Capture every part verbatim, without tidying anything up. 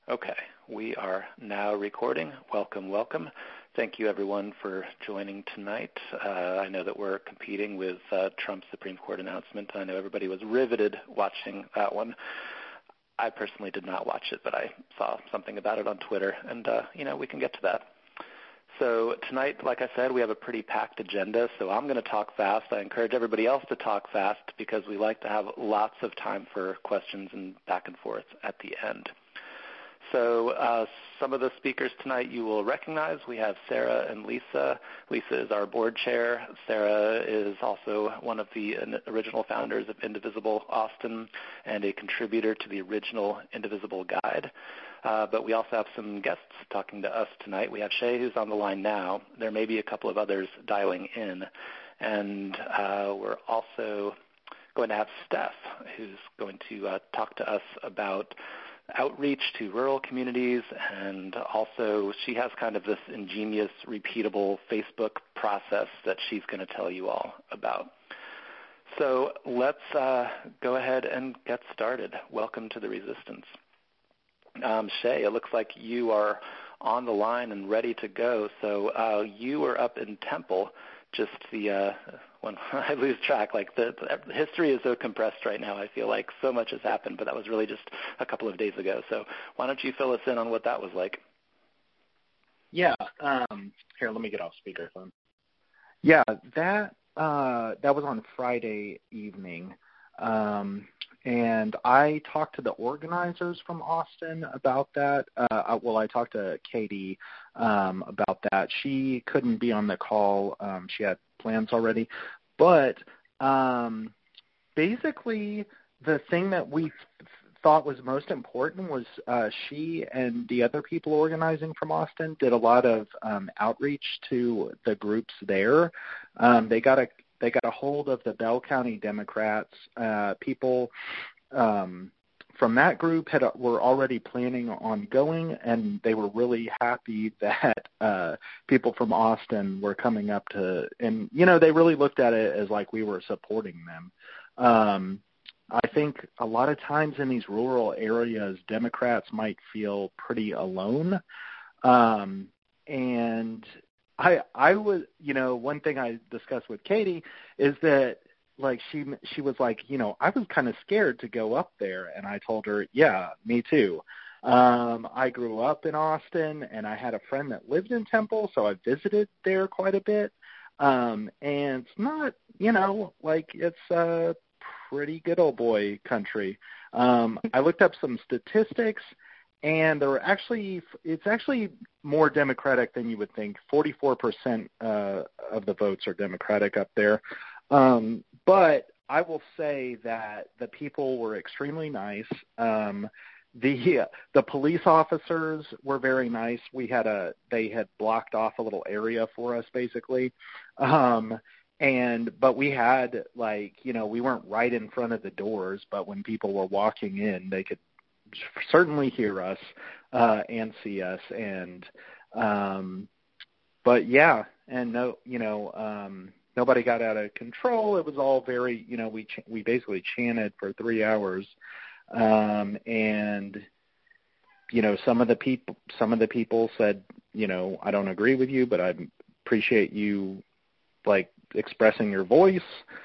Okay, we are now recording. Welcome, welcome. Thank you, everyone, for joining tonight. Uh, I know that we're competing with uh, Trump's Supreme Court announcement. I know everybody was riveted watching that one. I personally did not watch it, but I saw something about it on Twitter, and, uh, you know, we can get to that. So tonight, like I said, we have a pretty packed agenda, so I'm going to talk fast. I encourage everybody else to talk fast because we like to have lots of time for questions and back and forth at the end. So uh, some of the speakers tonight you will recognize. We have Sarah and Lisa. Lisa is our board chair. Sarah is also one of the original founders of Indivisible Austin and a contributor to the original Indivisible Guide. Uh, but we also have some guests talking to us tonight. We have Shay, who's on the line now. There may be a couple of others dialing in. And uh, we're also going to have Steph, who's going to uh, talk to us about outreach to rural communities, and also she has kind of this ingenious, repeatable Facebook process that she's going to tell you all about. So let's uh, go ahead and get started. Welcome to the Resistance. Um, Shay, it looks like you are on the line and ready to go. So uh, you were up in Temple, just the uh, when I lose track, like the, the history is so compressed right now. I feel like so much has happened, but that was really just a couple of days ago. So why don't you fill us in on what that was like? Yeah. Um, here, let me get off speakerphone. Yeah, that uh, that was on Friday evening, um, and I talked to the organizers from Austin about that. Uh, well, I talked to Katie um, about that. She couldn't be on the call. Um, she had plans already. But um, basically the thing that we th- thought was most important was uh, she and the other people organizing from Austin did a lot of um, outreach to the groups there. Um, they got a they got a hold of the Bell County Democrats. Uh, people um, from that group had were already planning on going, and they were really happy that uh, people from Austin were coming up to, and, you know, they really looked at it as like we were supporting them. Um, I think a lot of times in these rural areas, Democrats might feel pretty alone. Um, and I, I was, you know, one thing I discussed with Katie is that, like, she she was like, you know, I was kind of scared to go up there. And I told her, yeah, me too. Um, I grew up in Austin, and I had a friend that lived in Temple, so I visited there quite a bit. Um, and it's not, you know, like it's a pretty good old boy country. Um, I looked up some statistics, and there were actually, it's actually more Democratic than you would think. forty-four percent uh, of the votes are Democratic up there. Um, but I will say that the people were extremely nice. Um, the the police officers were very nice. We had a they had blocked off a little area for us, basically. Um, and but we had, like, you know, we weren't right in front of the doors, but when people were walking in, they could certainly hear us uh, and see us. And um, but yeah, and no, you know. Um, Nobody got out of control. It was all very, you know, we ch- we basically chanted for three hours, um, and you know, some of the people some of the people said, you know, I don't agree with you, but I appreciate you, like, expressing your voice.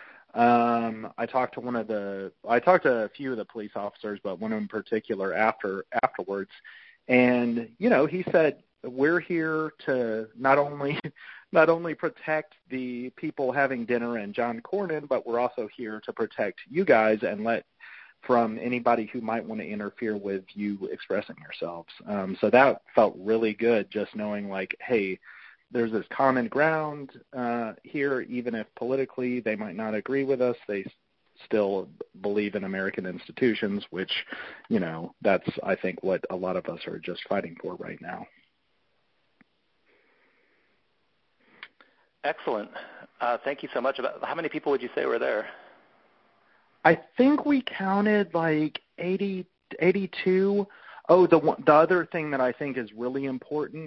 Um, I talked to one of the I talked to a few of the police officers, but one in particular after afterwards, and you know, he said, we're here to not only not only protect the people having dinner and John Cornyn, but we're also here to protect you guys and let from anybody who might want to interfere with you expressing yourselves. Um, so that felt really good, just knowing, like, hey, there's this common ground uh, here, even if politically they might not agree with us, they still believe in American institutions, which, you know, that's, I think, what a lot of us are just fighting for right now. Excellent. Uh, thank you so much. How many people would you say were there? I think we counted like eighty, eighty-two. Oh, the one, the other thing that I think is really important,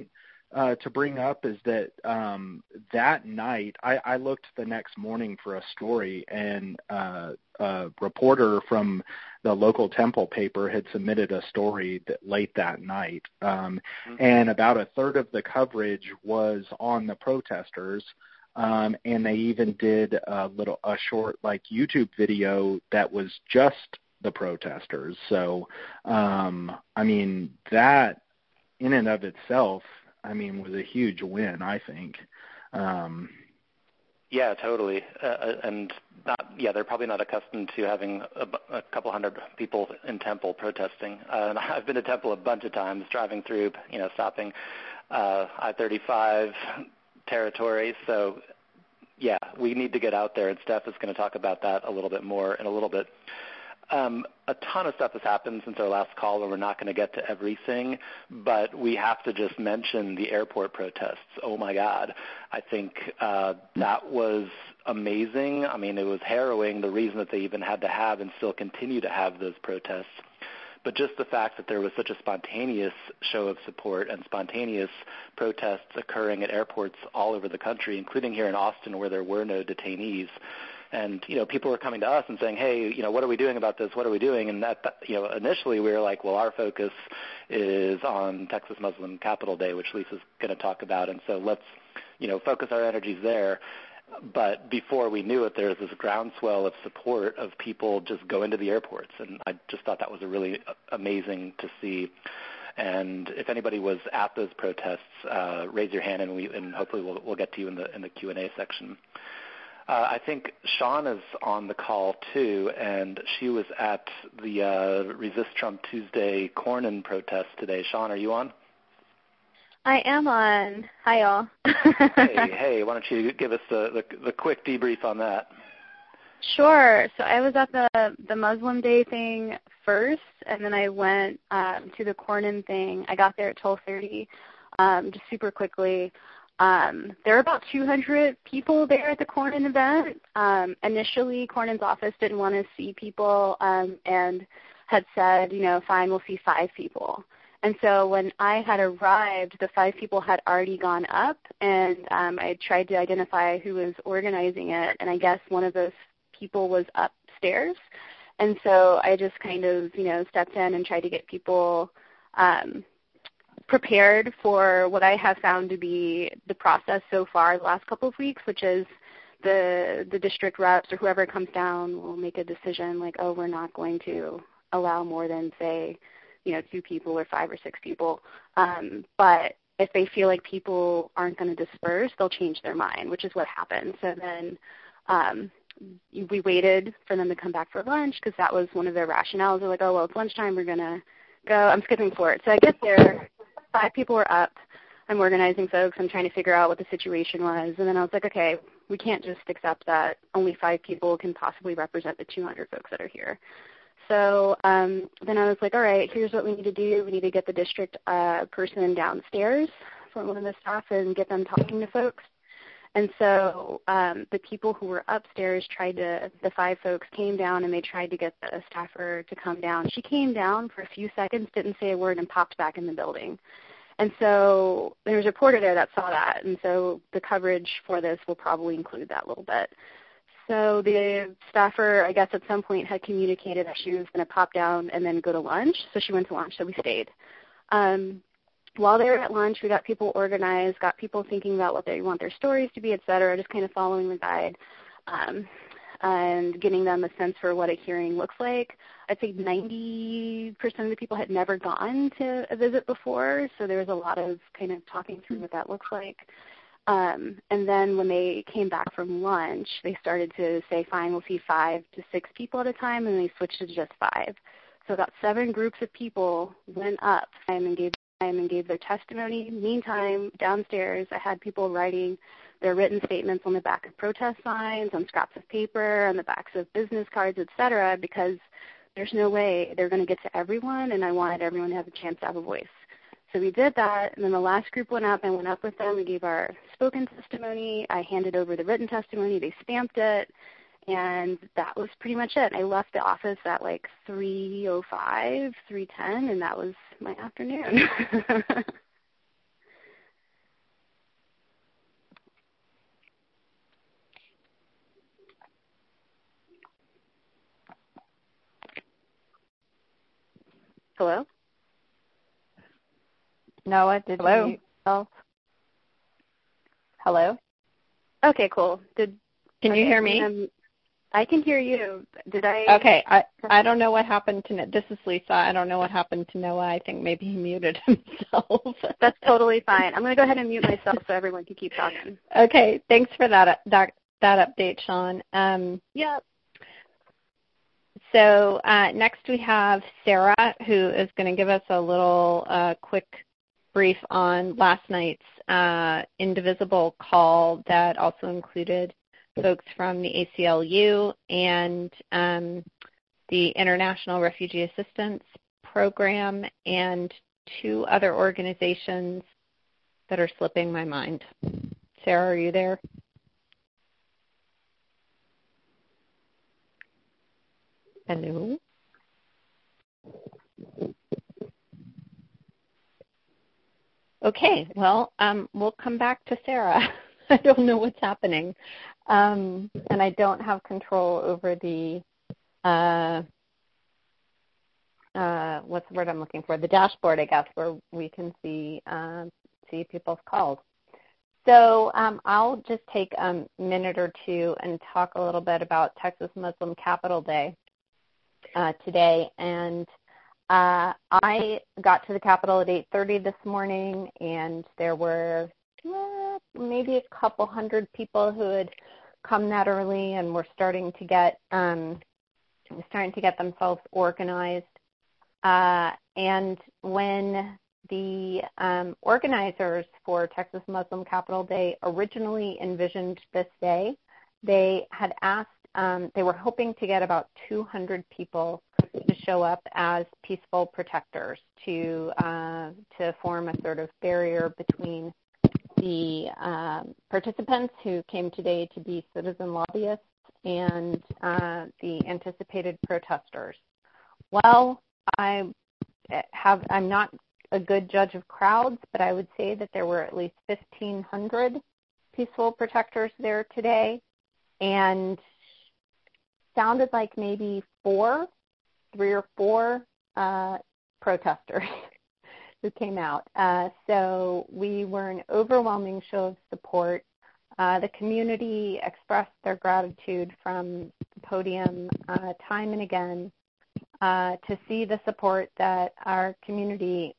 uh, to bring up is that um, that night, I, I looked the next morning for a story, and uh, a reporter from the local Temple paper had submitted a story that late that night, um, mm-hmm. and about a third of the coverage was on the protesters. Um, and they even did a little, a short like YouTube video that was just the protesters. So, um, I mean, that in and of itself, I mean, was a huge win, I think. Um, yeah, totally. Uh, and not, yeah, they're probably not accustomed to having a, a couple hundred people in Temple protesting. Uh, and I've been to Temple a bunch of times, driving through, you know, stopping uh, I thirty-five territory. So, yeah, we need to get out there, and Steph is going to talk about that a little bit more in a little bit. Um, a ton of stuff has happened since our last call, and we're not going to get to everything, but we have to just mention the airport protests. Oh, my God. I think uh, that was amazing. I mean, it was harrowing, the reason that they even had to have and still continue to have those protests. But just the fact that there was such a spontaneous show of support and spontaneous protests occurring at airports all over the country, including here in Austin where there were no detainees. And, you know, people were coming to us and saying, hey, you know, what are we doing about this? What are we doing? And that, you know, initially we were like, well, our focus is on Texas Muslim Capital Day, which Lisa's going to talk about. And so let's, you know, focus our energies there. But before we knew it, there was this groundswell of support of people just going to the airports. And I just thought that was a really amazing to see. And if anybody was at those protests, uh, raise your hand, and we and hopefully we'll, we'll get to you in the in the Q and A section. Uh, I think Sean is on the call, too, and she was at the uh, Resist Trump Tuesday Cornyn protest today. Sean, are you on? I am on. Hi, all. hey, hey, why don't you give us the, the, the quick debrief on that? Sure. So I was at the, the Muslim Day thing first, and then I went um, to the Cornyn thing. I got there at twelve thirty, um, just super quickly. Um, there were about two hundred people there at the Cornyn event. Um, initially, Cornyn's office didn't want to see people um, and had said, you know, fine, we'll see five people. And so when I had arrived, the five people had already gone up, and um, I tried to identify who was organizing it, and I guess one of those people was upstairs. And so I just kind of, you know, stepped in and tried to get people um, prepared for what I have found to be the process so far the last couple of weeks, which is the the district reps or whoever comes down will make a decision like, oh, we're not going to allow more than, say, you know, two people or five or six people. Um, but if they feel like people aren't going to disperse, they'll change their mind, which is what happened. So then um, we waited for them to come back for lunch because that was one of their rationales. They're like, oh, well, it's lunchtime. We're going to go. I'm skipping forward. So I get there. Five people were up. I'm organizing folks. I'm trying to figure out what the situation was. And then I was like, okay, we can't just accept that only five people can possibly represent the two hundred folks that are here. So um, then I was like, all right, here's what we need to do. We need to get the district uh, person downstairs from one of the staff and get them talking to folks. And so um, the people who were upstairs tried to, the five folks came down and they tried to get the staffer to come down. She came down for a few seconds, didn't say a word, and popped back in the building. And so there was a reporter there that saw that, and so the coverage for this will probably include that a little bit. So the staffer, I guess at some point, had communicated that she was going to pop down and then go to lunch. So she went to lunch, so we stayed. Um, while they were at lunch, we got people organized, got people thinking about what they want their stories to be, et cetera, just kind of following the guide um, and getting them a sense for what a hearing looks like. I'd say ninety percent of the people had never gone to a visit before, so there was a lot of kind of talking through what that looks like. Um, and then when they came back from lunch, they started to say, fine, we'll see five to six people at a time, and they switched to just five. So about seven groups of people went up and gave time and gave their testimony. Meantime, downstairs, I had people writing their written statements on the back of protest signs, on scraps of paper, on the backs of business cards, et cetera, because there's no way they're going to get to everyone, and I wanted everyone to have a chance to have a voice. So we did that, and then the last group went up. I went up with them. We gave our spoken testimony. I handed over the written testimony. They stamped it, and that was pretty much it. I left the office at like three oh five, three ten, and that was my afternoon. Hello? Noah, did Hello? you mute yourself? Hello? Okay, cool. Did Can okay, you hear me? Um, I can hear you. Did I? Okay, I I don't know what happened to This is Lisa. I don't know what happened to Noah. I think maybe he muted himself. That's totally fine. I'm going to go ahead and mute myself so everyone can keep talking. Okay, thanks for that that, that update, Sean. Um, yep. So uh, next we have Sarah, who is going to give us a little uh, quick brief on last night's uh, Indivisible call that also included folks from the A C L U and um, the International Refugee Assistance Program and two other organizations that are slipping my mind. Sarah, are you there? Hello? Okay, well, um, we'll come back to Sarah. I don't know what's happening. Um, and I don't have control over the, uh, uh, what's the word I'm looking for? The dashboard, I guess, where we can see uh, see people's calls. So um, I'll just take a minute or two and talk a little bit about Texas Muslim Capital Day uh, today. And uh, I got to the Capitol at eight thirty this morning, and there were uh, maybe a couple hundred people who had come that early and were starting to get um, starting to get themselves organized. Uh, and when the um, organizers for Texas Muslim Capital Day originally envisioned this day, they had asked, um, they were hoping to get about two hundred people to show up as peaceful protectors to uh, to form a sort of barrier between the um, participants who came today to be citizen lobbyists and uh, the anticipated protesters. Well, I have, I'm not a good judge of crowds, but I would say that there were at least fifteen hundred peaceful protectors there today, and sounded like maybe four, three or four uh, protesters who came out. Uh, so we were an overwhelming show of support. Uh, the community expressed their gratitude from the podium uh, time and again uh, to see the support that our community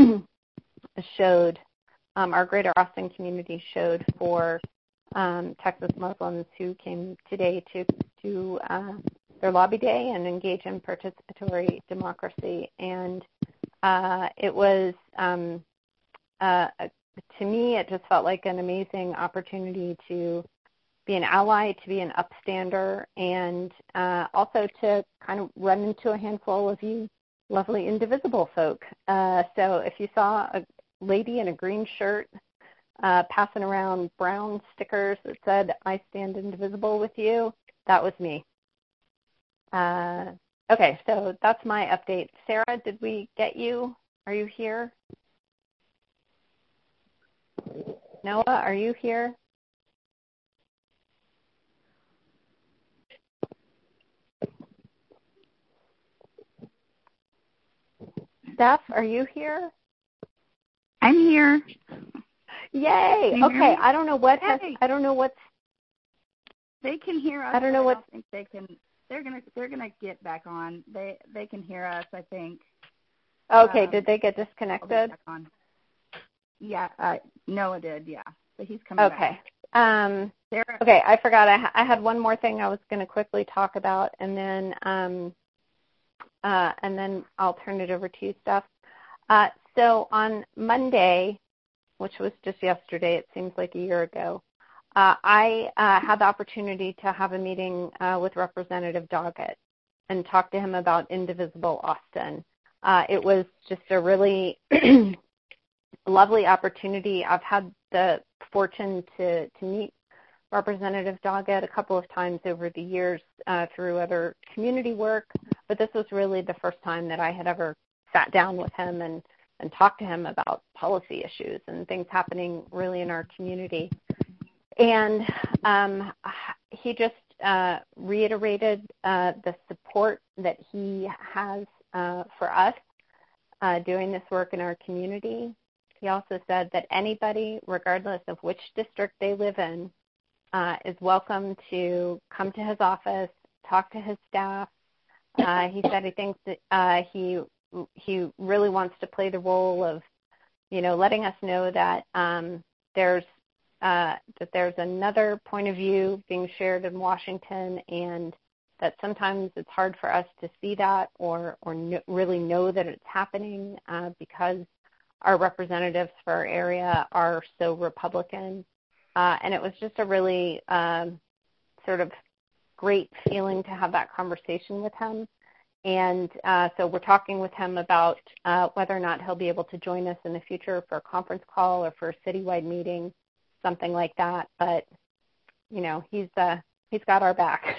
showed, um, our Greater Austin community showed for um, Texas Muslims who came today to, to uh, their lobby day and engage in participatory democracy. And uh, it was, um, uh, to me, it just felt like an amazing opportunity to be an ally, to be an upstander, and uh, also to kind of run into a handful of you lovely Indivisible folk. Uh, so if you saw a lady in a green shirt uh, passing around brown stickers that said, "I stand indivisible with you," that was me. Uh, okay, so that's my update. Sarah, did we get you? Are you here? Noah, are you here? Steph, are you here? I'm here. Yay! Okay, I don't know what has, I don't know what's. They can hear us. I don't know what. I don't think they can. They're gonna. They're gonna get back on. They. They can hear us. I think. Okay. Um, did they get disconnected? Back on. Yeah. Uh, Noah did. Yeah. But he's coming okay. back. Um, Sarah. Okay. I forgot. I, ha- I had one more thing I was going to quickly talk about, and then um, uh, and then I'll turn it over to you, Steph. Uh, so on Monday, which was just yesterday, it seems like a year ago, uh, I uh, had the opportunity to have a meeting uh, with Representative Doggett and talk to him about Indivisible Austin. Uh, it was just a really lovely opportunity. I've had the fortune to, to meet Representative Doggett a couple of times over the years uh, through other community work, but this was really the first time that I had ever sat down with him and, and talked to him about policy issues and things happening really in our community. And um, he just uh, reiterated uh, the support that he has uh, for us uh, doing this work in our community. He also said that anybody, regardless of which district they live in, uh, is welcome to come to his office, talk to his staff. Uh, he said he thinks that uh, he he really wants to play the role of, you know, letting us know that um, there's uh, that there's another point of view being shared in Washington, and that sometimes it's hard for us to see that or or no, really know that it's happening uh, because our representatives for our area are so Republican. Uh, and it was just a really um, sort of great feeling to have that conversation with him. And uh, so we're talking with him about uh, whether or not he'll be able to join us in the future for a conference call or for a citywide meeting, something like that. But, you know, he's uh, he's got our back.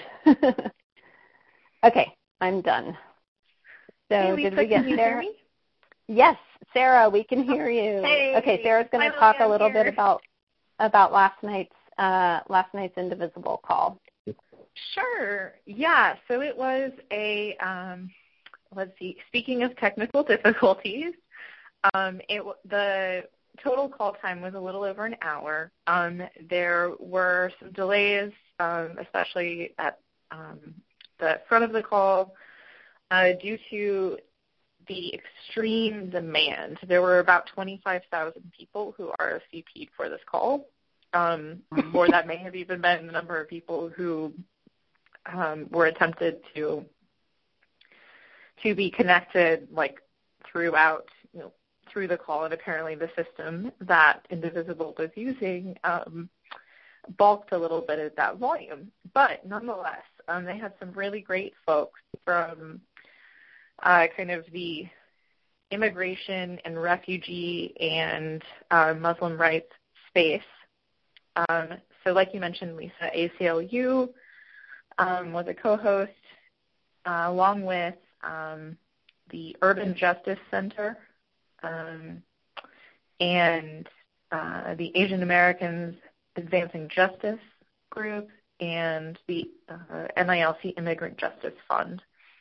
Okay, I'm done. So hey, Lisa, did we get can you there? Hear me? Yes, Sarah, we can hear you. Hey, okay, Sarah's going to talk a little bit about about last night's uh, last night's Indivisible call. Sure. Yeah. So it was a um, let's see. Speaking of technical difficulties, um, it the total call time was a little over an hour. Um, there were some delays, um, especially at um, the front of the call, uh, due to the extreme demand. There were about twenty-five thousand people who R S V P'd for this call, um, or that may have even been the number of people who um, were attempted to to be connected, like throughout, you know, through the call. And apparently, the system that Indivisible was using um, balked a little bit at that volume. But nonetheless, um, they had some really great folks from Uh, kind of the immigration and refugee and uh, Muslim rights space. Um, so like you mentioned, Lisa, A C L U um, was a co-host uh, along with um, the Urban Justice Center um, and uh, the Asian Americans Advancing Justice Group and the uh, N I L C Immigrant Justice Fund.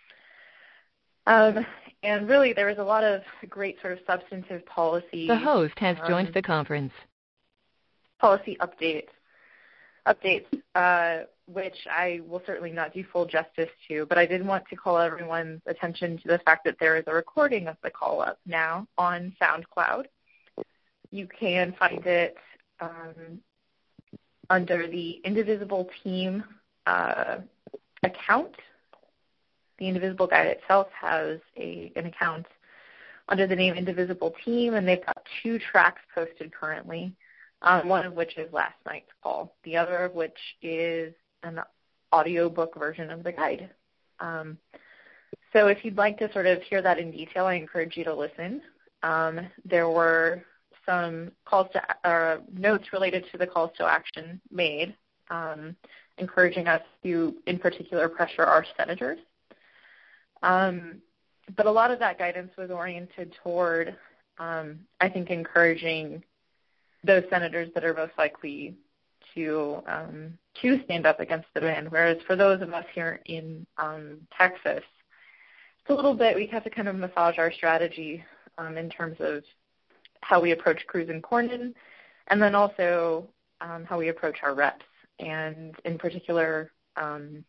Um, and really, there was a lot of great sort of substantive policy. The host has um, joined the conference. Policy updates, updates, uh, which I will certainly not do full justice to, but I did want to call everyone's attention to the fact that there is a recording of the call up now on SoundCloud. You can find it um, under the Indivisible Team uh, account. The Indivisible Guide itself has a, an account under the name Indivisible Team, and they've got two tracks posted currently, um, one of which is last night's call, the other of which is an audiobook version of the guide. Um, so if you'd like to sort of hear that in detail, I encourage you to listen. Um, there were some calls to uh, notes related to the calls to action made, um, encouraging us to, in particular, pressure our senators. Um, but a lot of that guidance was oriented toward, um, I think, encouraging those senators that are most likely to um, to stand up against the ban. Whereas for those of us here in um, Texas, it's a little bit, we have to kind of massage our strategy um, in terms of how we approach Cruz and Cornyn, and then also um, how we approach our reps, and in particular, um,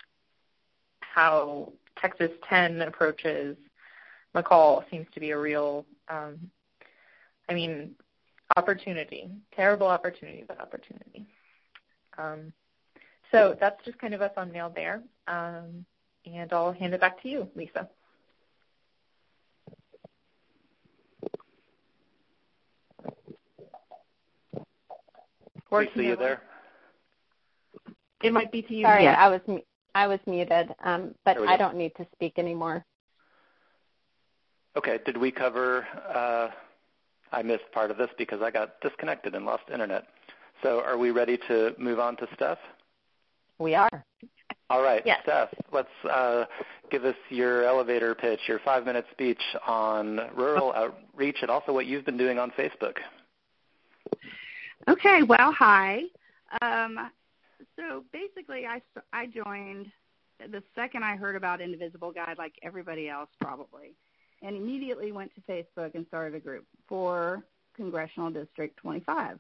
how Texas ten approaches McCall seems to be a real, um, I mean, opportunity, terrible opportunity, but opportunity. Um, so that's just kind of a thumbnail there, um, and I'll hand it back to you, Lisa. Lisa, you there? It might be to you. Sorry, Yes. I was I was muted, um, but I don't need to speak anymore. Okay. Did we cover? Uh, I missed part of this because I got disconnected and lost internet. So are we ready to move on to Steph? We are. All right, yes. Steph, let's uh, give us your elevator pitch, your five-minute speech on rural outreach and also what you've been doing on Facebook. Okay, well, hi. Um, so basically I, I joined the second I heard about Indivisible Guide, like everybody else probably. and immediately went to Facebook and started a group for Congressional District twenty-five.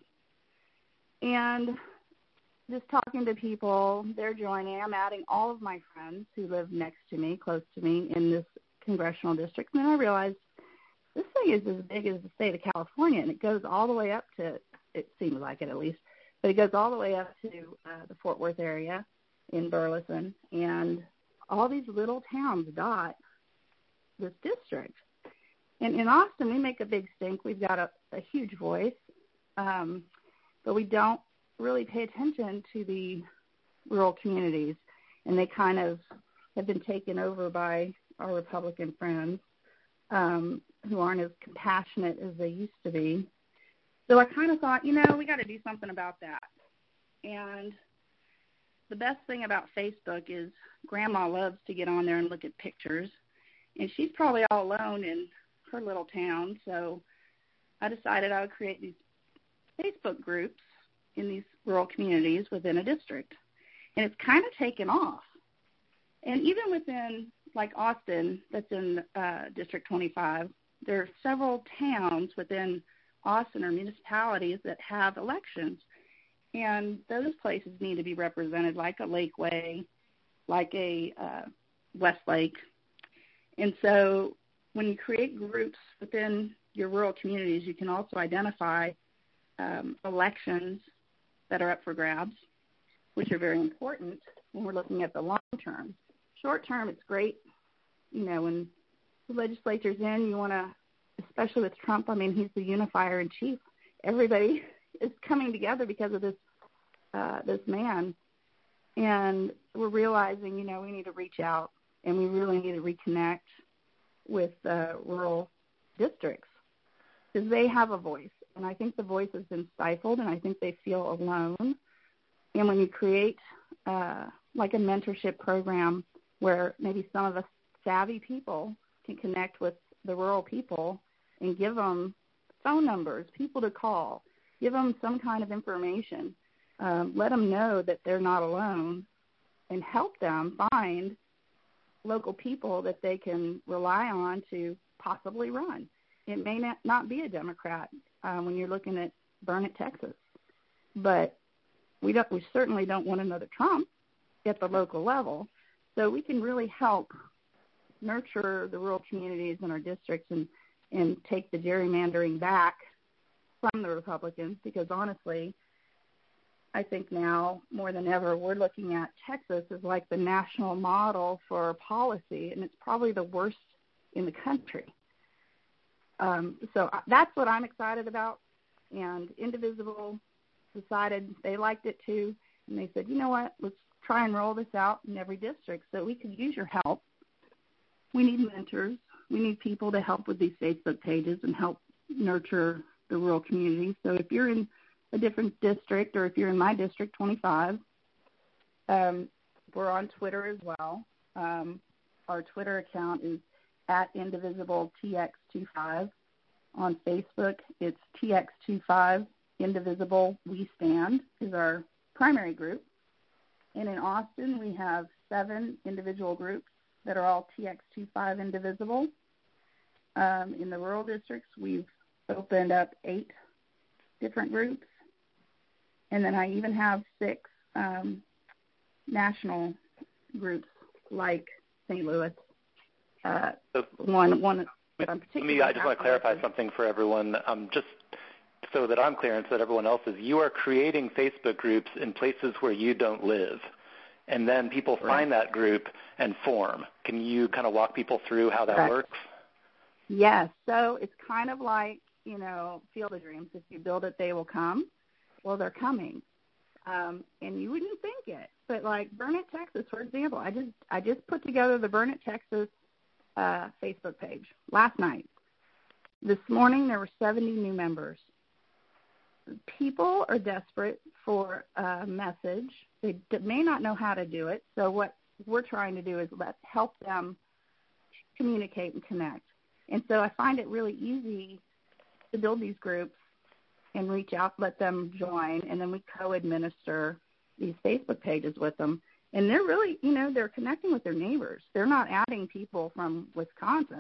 And just talking to people, they're joining. I'm adding all of my friends who live next to me, close to me, in this congressional district. And then I realized this thing is as big as the state of California, and it goes all the way up to, it seems like it at least, but it goes all the way up to uh, the Fort Worth area in Burleson. And all these little towns dot this district. And in Austin, we make a big stink. We've got a, a huge voice, um, but we don't really pay attention to the rural communities, and they kind of have been taken over by our Republican friends um, who aren't as compassionate as they used to be. So I kind of thought, you know, we got to do something about that. And the best thing about Facebook is Grandma loves to get on there and look at pictures, and she's probably all alone in her little town. So I decided I would create these Facebook groups in these rural communities within a district. And it's kind of taken off. And even within, like Austin, that's in uh, District twenty-five, there are several towns within Austin or municipalities that have elections. And those places need to be represented, like a Lakeway, like a uh, Westlake. And so when you create groups within your rural communities, you can also identify um, elections that are up for grabs, which are very important when we're looking at the long term. Short term, it's great. You know, when the legislature's in, you want to, especially with Trump, I mean, he's the unifier in chief. Everybody is coming together because of this uh, this man. And we're realizing, you know, we need to reach out, and we really need to reconnect with uh, rural districts because they have a voice. And I think the voice has been stifled, and I think they feel alone. And when you create uh, like a mentorship program where maybe some of us savvy people can connect with the rural people and give them phone numbers, people to call, give them some kind of information, um, let them know that they're not alone, and help them find local people that they can rely on to possibly run. It may not, not be a Democrat uh, when you're looking at Burnett, Texas, but we don't. We certainly don't want another Trump at the local level. So we can really help nurture the rural communities in our districts and, and take the gerrymandering back from the Republicans, because honestly, I think now more than ever we're looking at Texas as like the national model for policy, and it's probably the worst in the country. Um, so that's what I'm excited about, and Indivisible decided they liked it too, and they said, you know what, let's try and roll this out in every district so we could use your help. We need mentors. We need people to help with these Facebook pages and help nurture the rural communities. So if you're in a different district, or if you're in my district, twenty-five, um, we're on Twitter as well. Um, our Twitter account is at Indivisible T X twenty-five. On Facebook, it's T X twenty-five Indivisible We Stand is our primary group. And in Austin, we have seven individual groups that are all T X twenty-five Indivisible. Um, in the rural districts, we've opened up eight different groups. And then I even have six um, national groups like Saint Louis. Uh, so, one, one that I'm let particularly me, I just want to clarify with. something for everyone, um, just so that I'm clear and so that everyone else is. You are creating Facebook groups in places where you don't live, and then people Correct. find that group and form. Can you kind of walk people through how that Correct. works? Yes. So it's kind of like, you know, Field of Dreams. If you build it, they will come. Well, they're coming. Um, and you wouldn't think it. But like Burnett, Texas, for example, I just I just put together the Burnett, Texas uh, Facebook page last night. This morning there were seventy new members. People are desperate for a message. They d- may not know how to do it. So what we're trying to do is let help them communicate and connect. And so I find it really easy to build these groups and reach out, let them join, and then we co-administer these Facebook pages with them. And they're really, you know, they're connecting with their neighbors. They're not adding people from Wisconsin.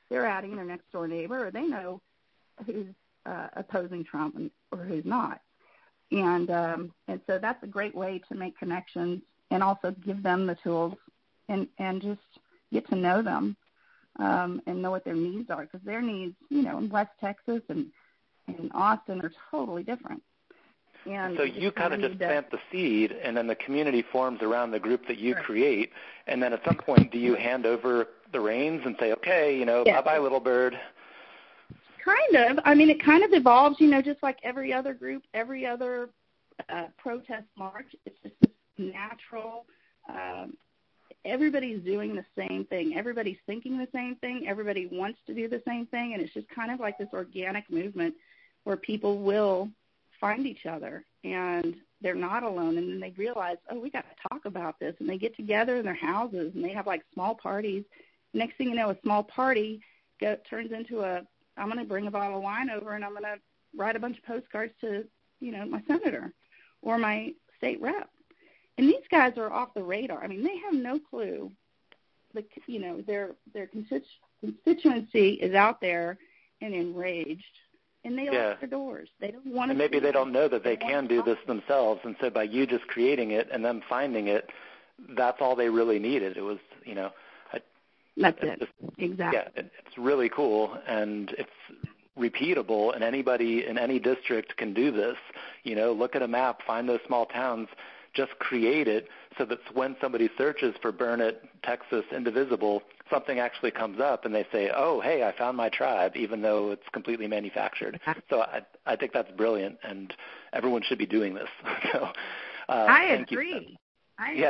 they're adding their next door neighbor, or they know who's uh, opposing Trump and, or who's not. And um, and so that's a great way to make connections and also give them the tools and, and just get to know them um, and know what their needs are, because their needs, you know, in West Texas and, and Austin are totally different. And so you kind of just plant the seed, and then the community forms around the group that you right. create, and then at some point do you hand over the reins and say, okay, you know, yeah. bye-bye, little bird? Kind of. I mean, it kind of evolves, you know, just like every other group, every other uh, protest march. It's just this natural, um, everybody's doing the same thing. Everybody's thinking the same thing. Everybody wants to do the same thing, and it's just kind of like this organic movement where people will find each other, and they're not alone, and then they realize, oh, we got to talk about this, and they get together in their houses, and they have, like, small parties. Next thing you know, a small party go, turns into a, I'm going to bring a bottle of wine over, and I'm going to write a bunch of postcards to, you know, my senator or my state rep. And these guys are off the radar. I mean, they have no clue. The, you know, their their constituency is out there and enraged, and they yeah. lock their doors. They don't want to. And maybe they don't know that they, they can do this themselves, and so by you just creating it and them finding it, that's all they really needed. It was, you know. I, that's it. Just, exactly. Yeah, it, it's really cool, and it's repeatable, and anybody in any district can do this. You know, look at a map, find those small towns, just create it so that when somebody searches for Burnet, Texas, Indivisible, something actually comes up and they say, oh, hey, I found my tribe, even though it's completely manufactured. So I, I think that's brilliant, and everyone should be doing this. so, uh, I agree. I yeah.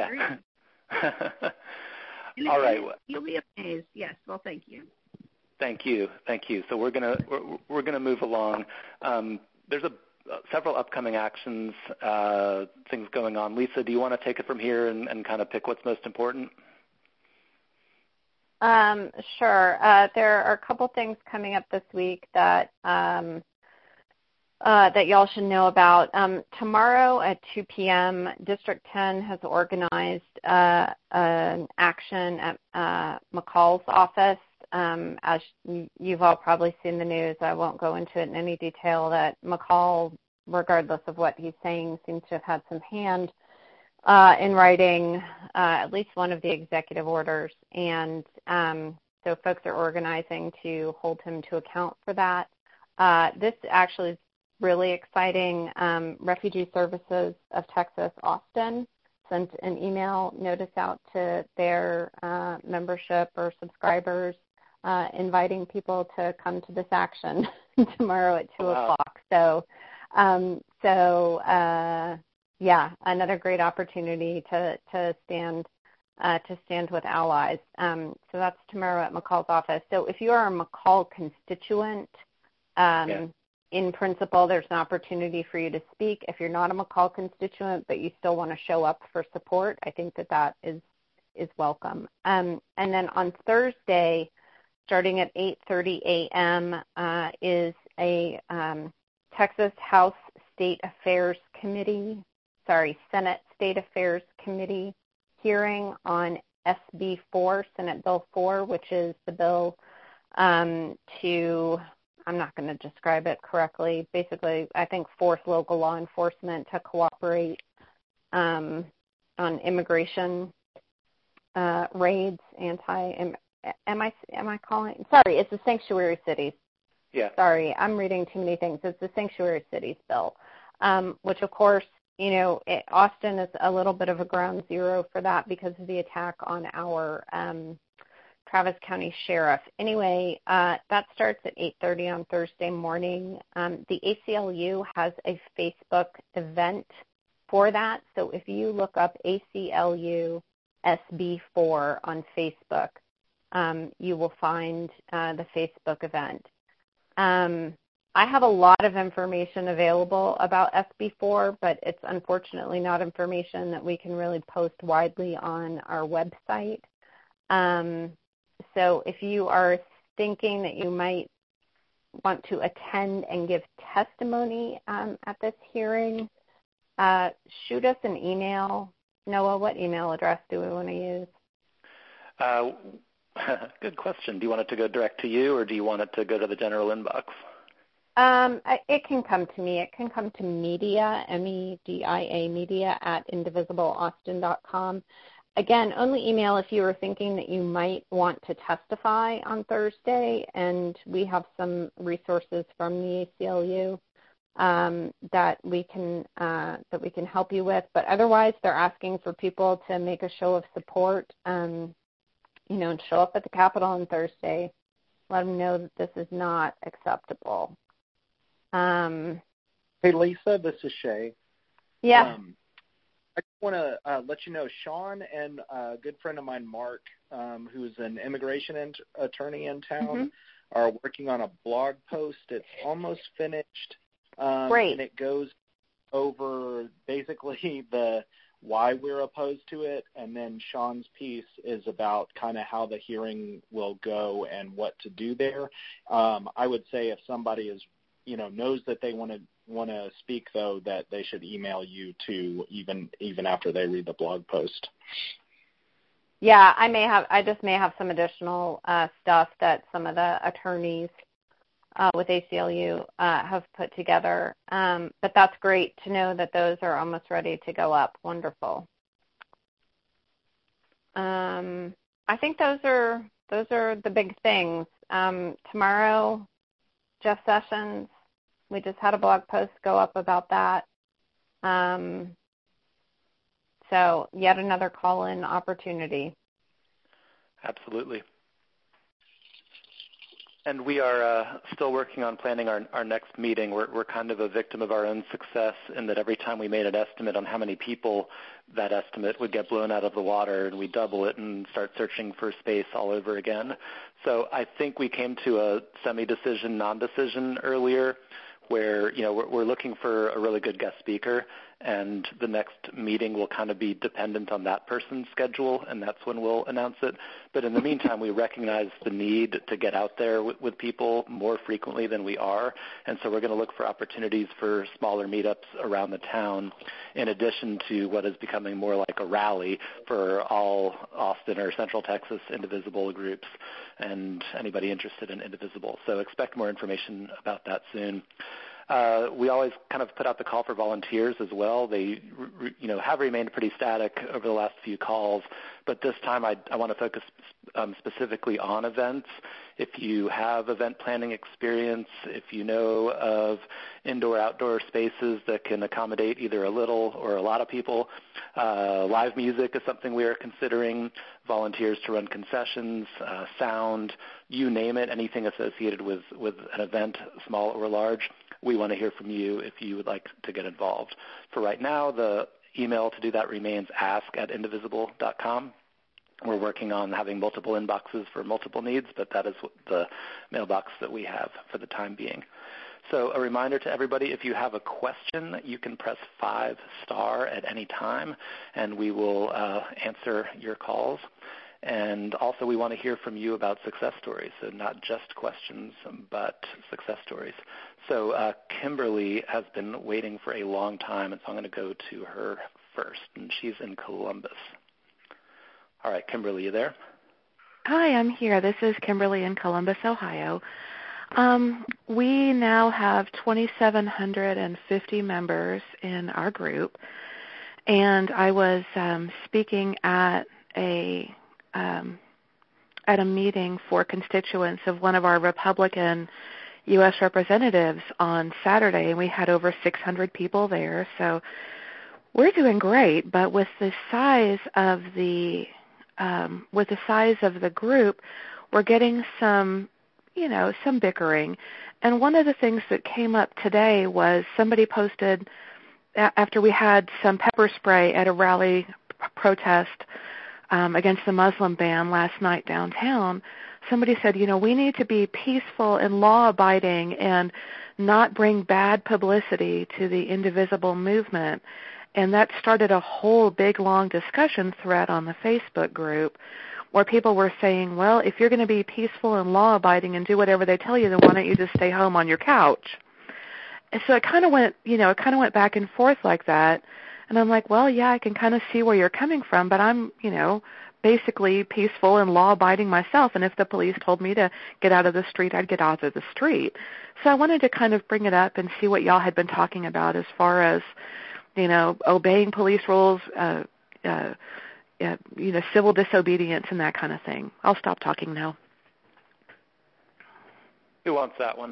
agree. All right. You'll be amazed. Yes. Well, thank you. Thank you. Thank you. So we're gonna we're, we're gonna move along. Um, there's a Uh, several upcoming actions, uh, things going on. Lisa, do you want to take it from here and, and kind of pick what's most important? Um, sure. Uh, there are a couple things coming up this week that um, uh, that y'all should know about. Um, tomorrow at two p.m., District ten has organized uh, an action at uh, McCall's office. Um, as you've all probably seen the news, I won't go into it in any detail, that McCall, regardless of what he's saying, seems to have had some hand uh, in writing uh, at least one of the executive orders. And um, so folks are organizing to hold him to account for that. Uh, this actually is really exciting. Um, Refugee Services of Texas, Austin, sent an email notice out to their uh, membership or subscribers Uh, inviting people to come to this action tomorrow at two wow. o'clock. So, um, so uh, yeah, another great opportunity to to stand uh, to stand with allies. Um, so that's tomorrow at McCall's office. So if you are a McCall constituent, um, yeah. in principle, there's an opportunity for you to speak. If you're not a McCall constituent but you still want to show up for support, I think that that is is welcome. Um, and then on Thursday, starting at eight thirty a.m., uh, is a um, Texas House State Affairs Committee, sorry, Senate State Affairs Committee hearing on S B four, Senate Bill four, which is the bill um, to, I'm not going to describe it correctly, basically, I think, force local law enforcement to cooperate um, on immigration uh, raids, anti Am I am I calling? Sorry, it's the Sanctuary Cities. Yeah. Sorry, I'm reading too many things. It's the Sanctuary Cities bill, um, which of course, you know, it, Austin is a little bit of a ground zero for that because of the attack on our um, Travis County Sheriff. Anyway, uh, that starts at eight thirty on Thursday morning. Um, the A C L U has a Facebook event for that, so if you look up A C L U S B four on Facebook, Um, you will find uh, the Facebook event. Um, I have a lot of information available about S B four, but it's unfortunately not information that we can really post widely on our website. Um, so if you are thinking that you might want to attend and give testimony um, at this hearing, uh, shoot us an email. Noah, what email address do we want to use? Uh, Good question. Do you want it to go direct to you, or do you want it to go to the general inbox? Um, it can come to me. It can come to media, M E D I A, media at indivisible austin dot com. Again, only email if you were thinking that you might want to testify on Thursday, and we have some resources from the A C L U um, that we can uh, that we can help you with. But otherwise, they're asking for people to make a show of support, um, you know, and show up at the Capitol on Thursday. Let them know that this is not acceptable. Um, hey, Lisa, this is Shay. Yeah. Um, I just want to uh, let you know, Sean and a good friend of mine, Mark, um, who's an immigration int- attorney in town, mm-hmm. are working on a blog post. It's almost finished. Um, Great. And it goes over basically the why we're opposed to it, and then Sean's piece is about kind of how the hearing will go and what to do there. Um, I would say if somebody is you know, knows that they want to want to speak, though, that they should email you too, even even after they read the blog post. Yeah, I may have. I just may have some additional uh, stuff that some of the attorneys uh, with A C L U uh, have put together. Um, but that's great to know that those are almost ready to go up. Wonderful. Um, I think those are those are the big things. Um, tomorrow, Jeff Sessions. We just had a blog post go up about that. Um, so yet another call-in opportunity. Absolutely. And we are uh, still working on planning our, our next meeting. We're, we're kind of a victim of our own success in that every time we made an estimate on how many people, that estimate would get blown out of the water, and we double it and start searching for space all over again. So I think we came to a semi-decision, non-decision earlier, where, you know, we're, we're looking for a really good guest speaker, and the next meeting will kind of be dependent on that person's schedule, and that's when we'll announce it. But in the meantime, we recognize the need to get out there with, with people more frequently than we are, and so we're going to look for opportunities for smaller meetups around the town, in addition to what is becoming more like a rally for all Austin or Central Texas Indivisible groups and anybody interested in Indivisible. So expect more information about that soon. Uh, we always kind of put out the call for volunteers as well. They, re, you know, have remained pretty static over the last few calls, but this time I, I want to focus um, specifically on events. If you have event planning experience, if you know of indoor-outdoor spaces that can accommodate either a little or a lot of people, uh, live music is something we are considering, volunteers to run concessions, uh, sound, you name it, anything associated with, with an event, small or large. We want to hear from you if you would like to get involved. For right now, the email to do that remains ask at indivisible dot com. We're working on having multiple inboxes for multiple needs, but that is the mailbox that we have for the time being. So a reminder to everybody, if you have a question, you can press five star at any time, and we will uh, answer your calls. And also we want to hear from you about success stories, so not just questions, but success stories. So uh, Kimberly has been waiting for a long time, and so I'm going to go to her first, and she's in Columbus. All right, Kimberly, you there? Hi, I'm here. This is Kimberly in Columbus, Ohio. Um, we now have two thousand seven hundred fifty members in our group, and I was um, speaking at a um, at a meeting for constituents of one of our Republican U S representatives on Saturday, and we had over six hundred people there. So we're doing great, but with the size of the um, with the size of the group, we're getting some, you know, some bickering. And one of the things that came up today was somebody posted after we had some pepper spray at a rally p- protest um, against the Muslim ban last night downtown. Somebody said, you know, we need to be peaceful and law-abiding and not bring bad publicity to the Indivisible movement. And that started a whole big, long discussion thread on the Facebook group where people were saying, well, if you're going to be peaceful and law-abiding and do whatever they tell you, then why don't you just stay home on your couch? And so it kind of went, you know, it kind of went back and forth like that. And I'm like, well, yeah, I can kind of see where you're coming from, but I'm, you know, basically peaceful and law-abiding myself, and if the police told me to get out of the street, I'd get out of the street. So I wanted to kind of bring it up and see what y'all had been talking about as far as, you know, obeying police rules, uh, uh, uh, you know, civil disobedience and that kind of thing. I'll stop talking now. Who wants that one?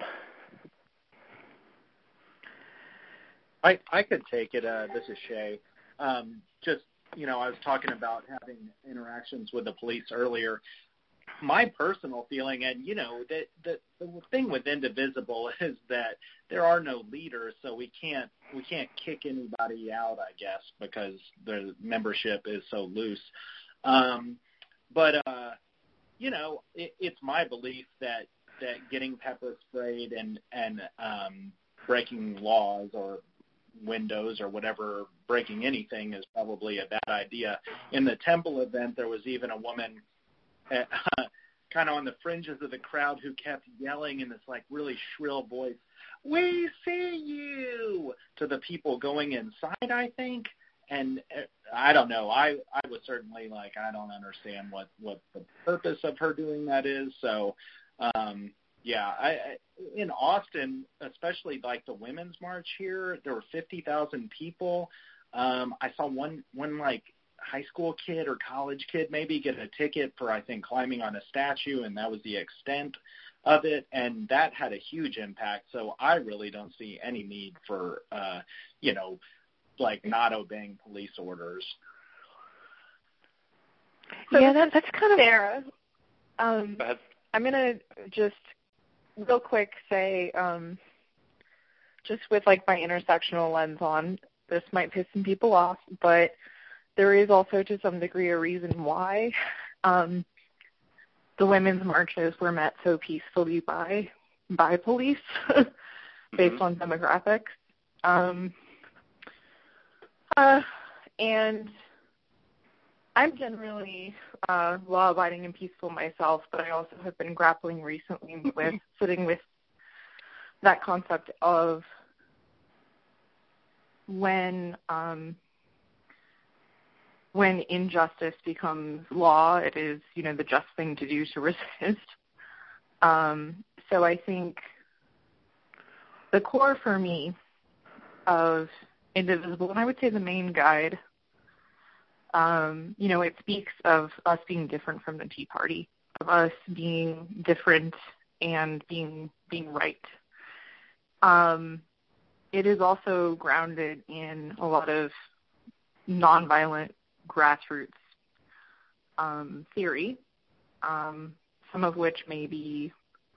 I, I could take it. Uh, this is Shay. Um, just, you know, I was talking about having interactions with the police earlier. My personal feeling, and, you know, the, the, the thing with Indivisible is that there are no leaders, so we can't we can't kick anybody out, I guess, because the membership is so loose. Um, but, uh, you know, it, it's my belief that, that getting pepper sprayed and, and um, breaking laws or windows or whatever, breaking anything is probably a bad idea. In the Temple event, there was even a woman uh, kind of on the fringes of the crowd who kept yelling in this like really shrill voice, "We see you," to the people going inside, I think. And uh, I don't know. I, I was certainly like, I don't understand what, what the purpose of her doing that is. So, um, yeah, I, I, in Austin, especially like the Women's March here, there were fifty thousand people. Um, I saw one, one like high school kid or college kid maybe get a ticket for, I think, climbing on a statue, and that was the extent of it, and that had a huge impact. So I really don't see any need for, uh, you know, like not obeying police orders. So yeah, that, that's kind of Sarah. Um, I'm going to just real quick say, um, just with like my intersectional lens on, this might piss some people off, but there is also to some degree a reason why um, the women's marches were met so peacefully by by police based mm-hmm. on demographics. Um, uh, and I'm generally uh, law-abiding and peaceful myself, but I also have been grappling recently with sitting with that concept of when um, when injustice becomes law, it is, you know, the just thing to do to resist. Um, so I think the core for me of Indivisible, and I would say the main guide, um, you know, it speaks of us being different from the Tea Party, of us being different and being being right. Um, it is also grounded in a lot of nonviolent grassroots um, theory, um, some of which may be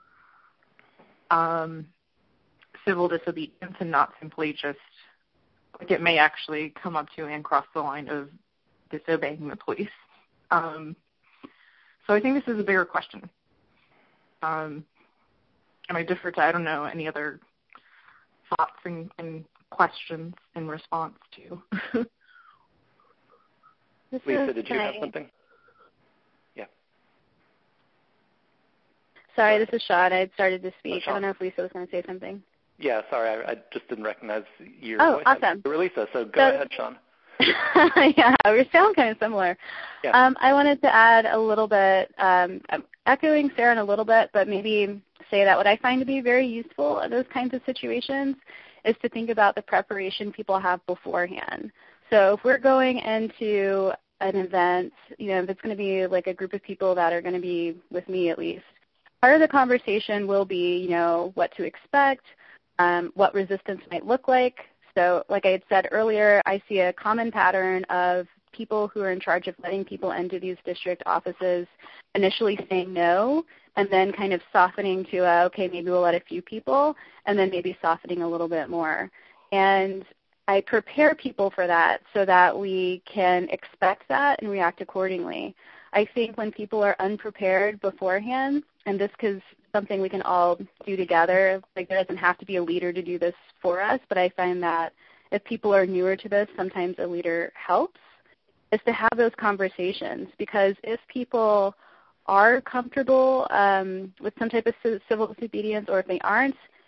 um, civil disobedience and not simply just, like it may actually come up to and cross the line of disobeying the police. Um, so I think this is a bigger question. Um, and I defer to, I don't know, any other thoughts and, and questions in response to. Lisa, did you have something? Yeah. Sorry, this is Shad. I had started to speak. Oh, I don't know if Lisa was going to say something. Yeah, sorry, I, I just didn't recognize your oh, voice. Oh, awesome. You were Lisa, so go so, ahead, Sean. yeah, we sound kind of similar. Yeah. Um, I wanted to add a little bit, um, I'm echoing Sarah in a little bit, but maybe say that what I find to be very useful in those kinds of situations is to think about the preparation people have beforehand. So if we're going into an event, you know, if it's going to be like a group of people that are going to be with me at least, part of the conversation will be, you know, what to expect, um, what resistance might look like. So like I had said earlier, I see a common pattern of people who are in charge of letting people into these district offices initially saying no, and then kind of softening to, uh, okay, maybe we'll let a few people, and then maybe softening a little bit more. And I prepare people for that so that we can expect that and react accordingly. I think when people are unprepared beforehand, and this is something we can all do together, like there doesn't have to be a leader to do this for us, but I find that if people are newer to this, sometimes a leader helps, is to have those conversations. Because if people are comfortable um, with some type of civil disobedience, or if they aren't,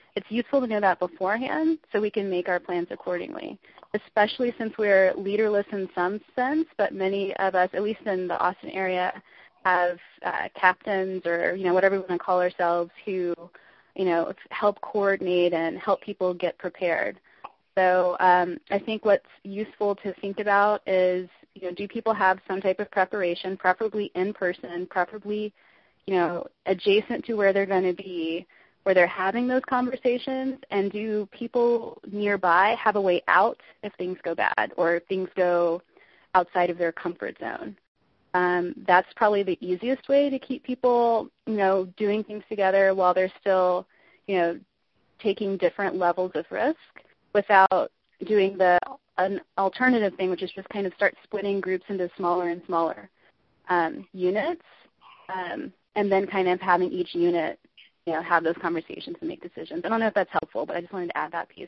it's useful to know that beforehand so we can make our plans accordingly, especially since we're leaderless in some sense, but many of us, at least in the Austin area, have uh, captains or, you know, whatever we want to call ourselves who, you know, help coordinate and help people get prepared. So um, I think what's useful to think about is, you know, do people have some type of preparation, preferably in person, preferably, you know, adjacent to where they're going to be, where they're having those conversations, and do people nearby have a way out if things go bad or if things go outside of their comfort zone? Um, that's probably the easiest way to keep people, you know, doing things together while they're still, you know, taking different levels of risk without doing the an alternative thing, which is just kind of start splitting groups into smaller and smaller um, units, um, and then kind of having each unit, you know, have those conversations and make decisions. I don't know if that's helpful, but I just wanted to add that piece.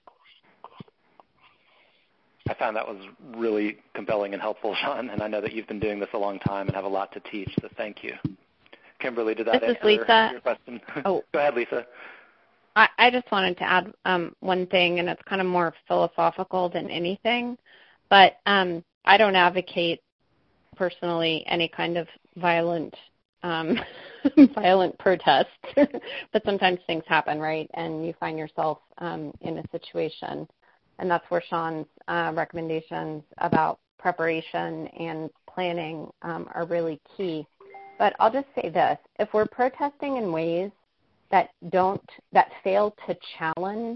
I found that was really compelling and helpful, Sean, and I know that you've been doing this a long time and have a lot to teach, so thank you. Kimberly, did that this answer is Lisa. your question? Oh. Go ahead, Lisa. I, I just wanted to add um, one thing, and it's kind of more philosophical than anything, but um, I don't advocate personally any kind of violent um, violent protest, but sometimes things happen, right, and you find yourself um, in a situation, and that's where Sean's uh, recommendations about preparation and planning um, are really key. But I'll just say this, if we're protesting in ways that don't, that fail to challenge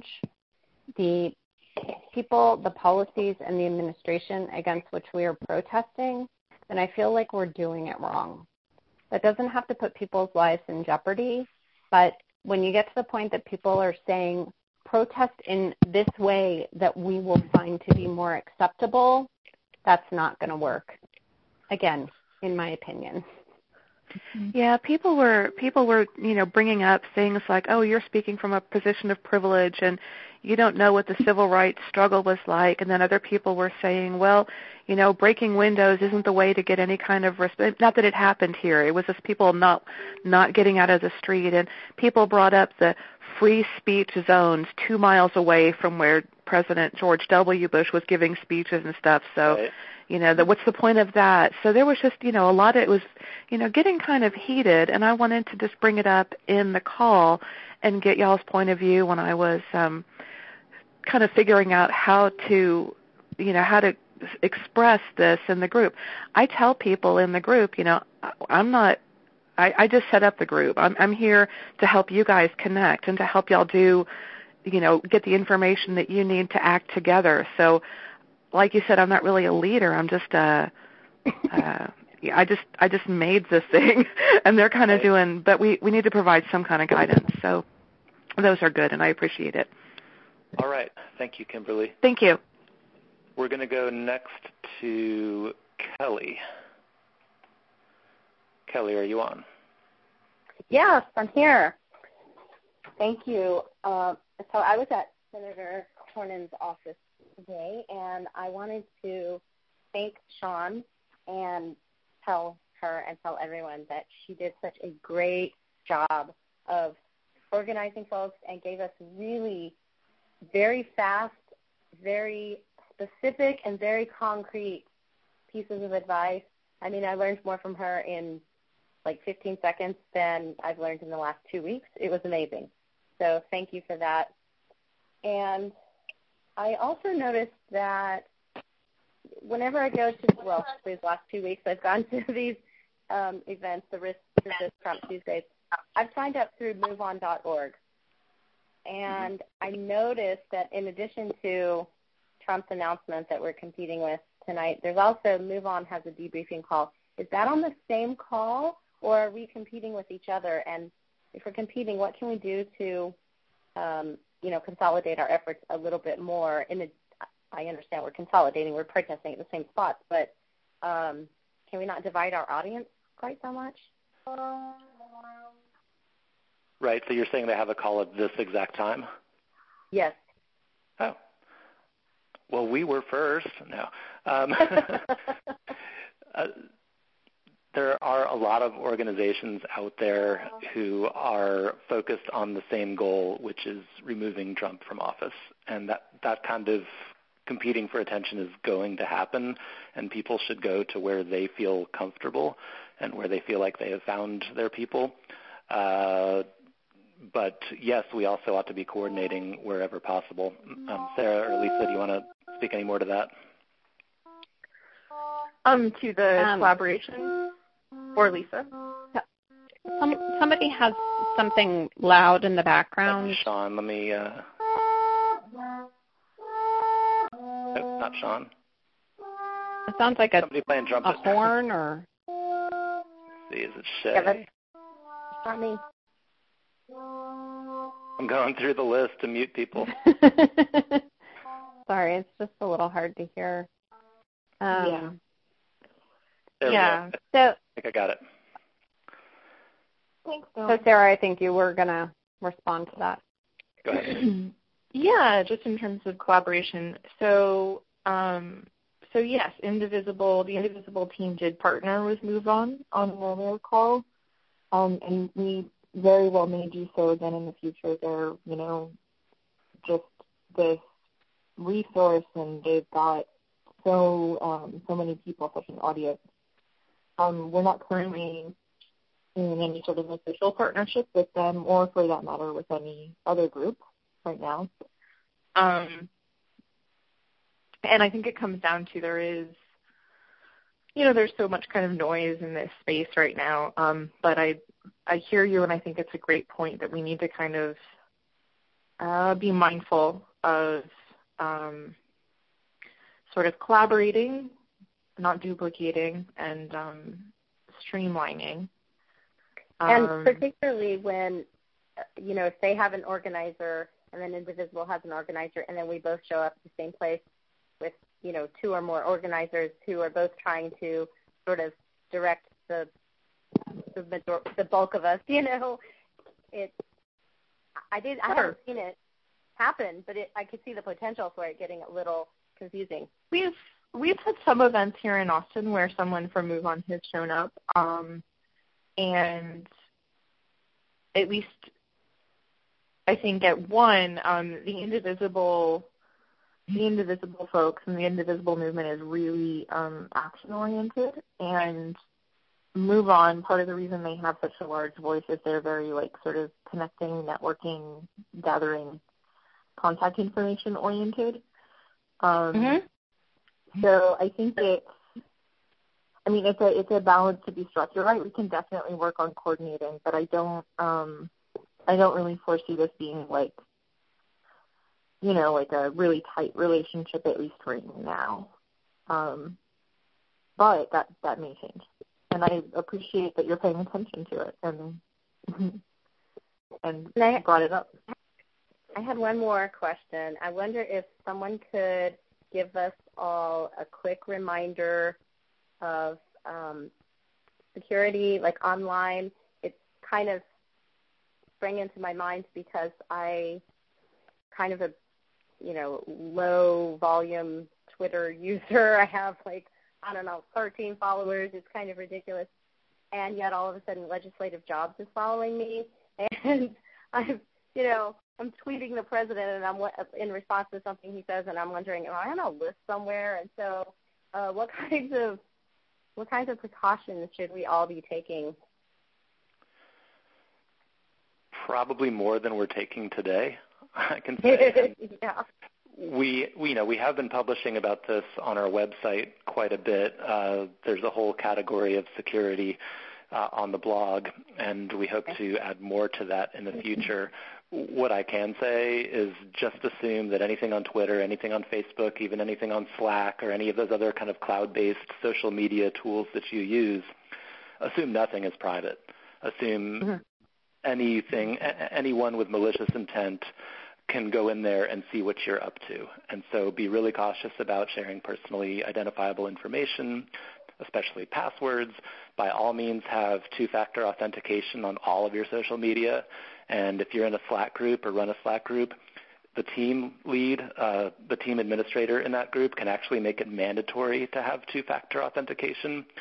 the people, the policies, and the administration against which we are protesting, then I feel like we're doing it wrong. That doesn't have to put people's lives in jeopardy, but when you get to the point that people are saying, protest in this way that we will find to be more acceptable, that's not going to work. Again, in my opinion. Yeah, people were people were, you know, bringing up things like, oh, you're speaking from a position of privilege and you don't know what the civil rights struggle was like. And then other people were saying, well, you know, breaking windows isn't the way to get any kind of respect. Not that it happened here. It was just people not not getting out of the street. And people brought up the free speech zones two miles away from where President George W. Bush was giving speeches and stuff. So, right. you know, the, what's the point of that? So there was just, you know, a lot of it was, you know, getting kind of heated. And I wanted to just bring it up in the call and get y'all's point of view when I was um, kind of figuring out how to, you know, how to express this in the group. I tell people in the group, you know, I'm not, I, I just set up the group. I'm, I'm here to help you guys connect and to help y'all do, you know, get the information that you need to act together. So, like you said, I'm not really a leader. I'm just a, uh, I just, I just made this thing, and they're kind of doing. But we, we need to provide some kind of guidance. So, those are good, and I appreciate it. All right, thank you, Kimberly. Thank you. We're going to go next to Kelly. Kelly, are you on? Yes, I'm here. Thank you. Uh, so I was at Senator Cornyn's office today, and I wanted to thank Sean and tell her and tell everyone that she did such a great job of organizing folks and gave us really very fast, very specific, and very concrete pieces of advice. I mean, I learned more from her in like fifteen seconds than I've learned in the last two weeks. It was amazing. So thank you for that. And I also noticed that whenever I go to, well, these last two weeks, I've gone to these um, events, the Risk Resist Trump Tuesdays. I've signed up through move on dot org. And I noticed that in addition to Trump's announcement that we're competing with tonight, there's also MoveOn has a debriefing call. Is that on the same call, or are we competing with each other? And if we're competing, what can we do to, um, you know, consolidate our efforts a little bit more? In a, I understand we're consolidating, we're protesting at the same spots, but um, can we not divide our audience quite so much? Right, so you're saying they have a call at this exact time? Yes. Oh. Well, we were first. No. Um, uh, there are a lot of organizations out there who are focused on the same goal, which is removing Trump from office. And that, that kind of competing for attention is going to happen, and people should go to where they feel comfortable and where they feel like they have found their people. Uh, but, yes, we also ought to be coordinating wherever possible. Um, Sarah or Lisa, do you want to speak any more to that? Um, to the Um, collaboration, or Lisa? Some, somebody has something loud in the background. That's Sean, let me, uh, no, not Sean. It sounds like a, Somebody playing a trumpet. horn or... Let's see, is it Shay? Yeah, that's not me. I'm going through the list to mute people. Sorry, it's just a little hard to hear. Um, Yeah. There Yeah. we go. So, I think I got it. Thanks, so Sarah, I think you were going to respond to that. Go ahead. Yeah, just in terms of collaboration. So, um, so yes, Indivisible, the Indivisible team did partner with MoveOn on an earlier call, um, and we very well may do so again in the future. They're, you know, just this resource, and they've got so um, so many people, such an audience. Um, we're not currently in any sort of official partnership with them, or for that matter, with any other group right now. Um, and I think it comes down to there is, you know, there's so much kind of noise in this space right now. Um, but I, I hear you, and I think it's a great point that we need to kind of uh, be mindful of um, sort of collaborating, not duplicating, and um, streamlining. And Um, particularly when, you know, if they have an organizer and then Indivisible has an organizer, and then we both show up at the same place with, you know, two or more organizers who are both trying to sort of direct the the, major- the bulk of us, you know, it. I did. I haven't seen it happen, but it, I could see the potential for it getting a little confusing. We've we've had some events here in Austin where someone from MoveOn has shown up, um, and at least I think at one, um, the Indivisible, the Indivisible folks and the Indivisible movement is really um, action oriented, and MoveOn, part of the reason they have such a large voice is they're very like sort of connecting, networking, gathering contact information oriented. Um, Mm-hmm. So I think it's, I mean, it's a it's a balance to be struck. You're right. We can definitely work on coordinating, but I don't um, I don't really foresee this being like, you know, like a really tight relationship, at least right now. Um, but that that may change, and I appreciate that you're paying attention to it and and I, brought it up. I had one more question. I wonder if someone could give us all a quick reminder of um, security, like online. It's kind of sprang into my mind because I kind of a, you know, low volume Twitter user. I have like, I don't know, thirteen followers. It's kind of ridiculous. And yet all of a sudden Legislative Jobs is following me. And I've, you know, I'm tweeting the president, and I'm in response to something he says, and I'm wondering, am I on a list somewhere? And so, uh, what kinds of what kinds of precautions should we all be taking? Probably more than we're taking today, I can say. Yeah. We, we, you know, we have been publishing about this on our website quite a bit. Uh, there's a whole category of security uh, on the blog, and we hope to add more to that in the future. What I can say is just assume that anything on Twitter, anything on Facebook, even anything on Slack, or any of those other kind of cloud-based social media tools that you use, assume nothing is private. Assume mm-hmm. anything, a- anyone with malicious intent can go in there and see what you're up to. And so be really cautious about sharing personally identifiable information, especially passwords. By all means, have two-factor authentication on all of your social media. And if you're in a Slack group or run a Slack group, the team lead, uh, the team administrator in that group can actually make it mandatory to have two-factor authentication.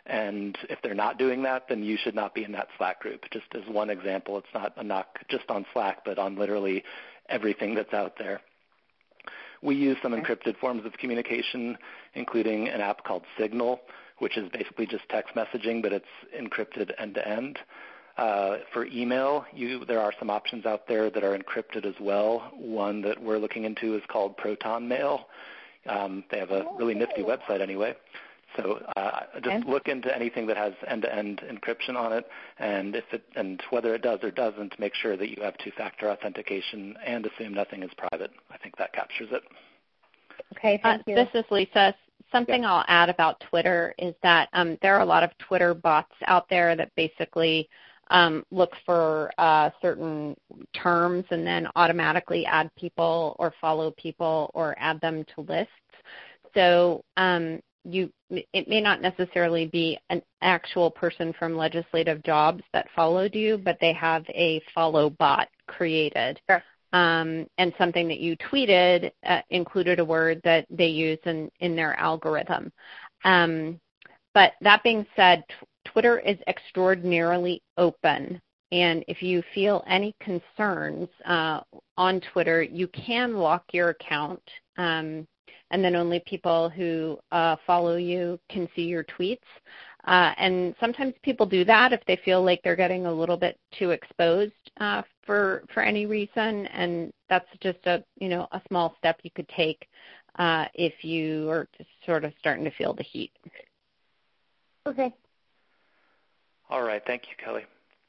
And if they're not doing that, then you should not be in that Slack group. Just as one example, it's not a knock just on Slack, but on literally everything that's out there. We use some encrypted forms of communication, including an app called Signal, which is basically just text messaging, but it's encrypted end-to-end. Uh, for email, you, there are some options out there that are encrypted as well. One that we're looking into is called Proton Mail. Um, they have a really nifty website anyway. So uh, just look into anything that has end-to-end encryption on it, and if it and whether it does or doesn't, make sure that you have two-factor authentication and assume nothing is private. I think that captures it. Okay, thank uh, you. This is Lisa. Something yeah. I'll add about Twitter is that um, there are a lot of Twitter bots out there that basically um, look for uh, certain terms and then automatically add people or follow people or add them to lists. So um, you, it may not necessarily be an actual person from Legislative Jobs that followed you, but they have a follow bot created. Sure. Um, and something that you tweeted uh, included a word that they use in, in their algorithm. Um, but that being said, t- Twitter is extraordinarily open. And if you feel any concerns uh, on Twitter, you can lock your account. Um, and then only people who uh, follow you can see your tweets. Uh, and sometimes people do that if they feel like they're getting a little bit too exposed uh, for for any reason, and that's just a you know a small step you could take uh, if you are just sort of starting to feel the heat. Okay. All right. Thank you, Kelly.